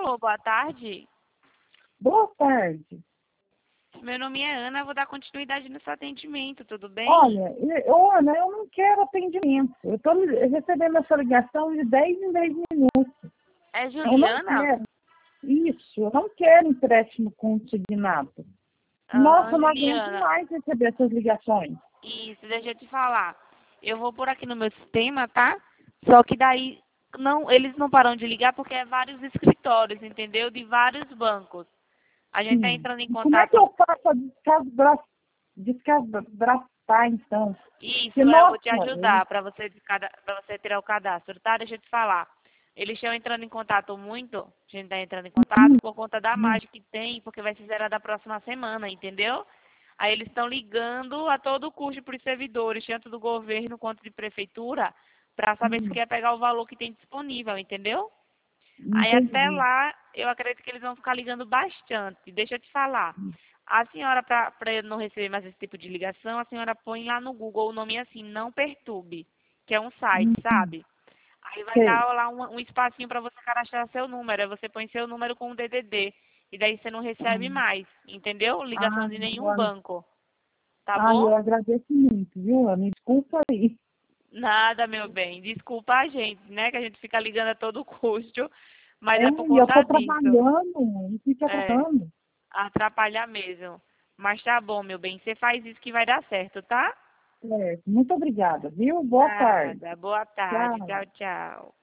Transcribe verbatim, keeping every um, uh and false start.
Alô, boa tarde. Boa tarde. Meu nome é Ana, vou dar continuidade no seu atendimento, tudo bem? Olha, eu, Ana, eu não quero atendimento. Eu estou recebendo essa ligação de dez em dez minutos. É Eu não Juliana? quero. Isso, eu não quero empréstimo consignado. Ah, Nossa, eu não aguento Juliana, mais receber essas ligações. isso, deixa eu te falar. Eu vou por aqui no meu sistema, tá? Só que daí não, eles não param de ligar porque é vários escritórios, entendeu? De vários bancos. A gente tá Sim. entrando em E como é que contato. eu faço a descadra- descadastrar, então? Isso, Que, é, eu vou nossa, te eu- ajudar para você para você tirar o cadastro, tá? Deixa eu te falar. Eles estão entrando em contato muito, a gente está entrando em contato por conta da margem que tem, porque vai ser zerada da próxima semana, entendeu? Aí eles estão ligando a todo custo para os servidores, tanto do governo quanto de prefeitura, para saber se hum, quer pegar o valor que tem disponível, entendeu? Aí até entendi. lá, eu acredito que eles vão ficar ligando bastante. Deixa eu te falar. A senhora, para não receber mais esse tipo de ligação, a senhora põe lá no Google o nome assim, Não Perturbe, que é um site, Hum, sabe? Aí vai sei. dar lá um, um espacinho para você cadastrar seu número. Aí você põe seu número com o D D D. E daí você não recebe Ah, mais, entendeu? Ligação ah, de nenhum eu, banco. Tá ah, bom? eu agradeço muito, viu, Ana? Desculpa aí. Nada, meu bem. Desculpa a gente, né? Que a gente fica ligando a todo custo. Mas É, é por e eu conta estou disso. trabalhando, e fica É. falando. Atrapalhar mesmo. Mas tá bom, meu bem. Você faz isso que vai dar certo, tá? É, muito obrigada, viu? Boa tarde. Nada. Boa tarde. Tchau. Tchau, tchau.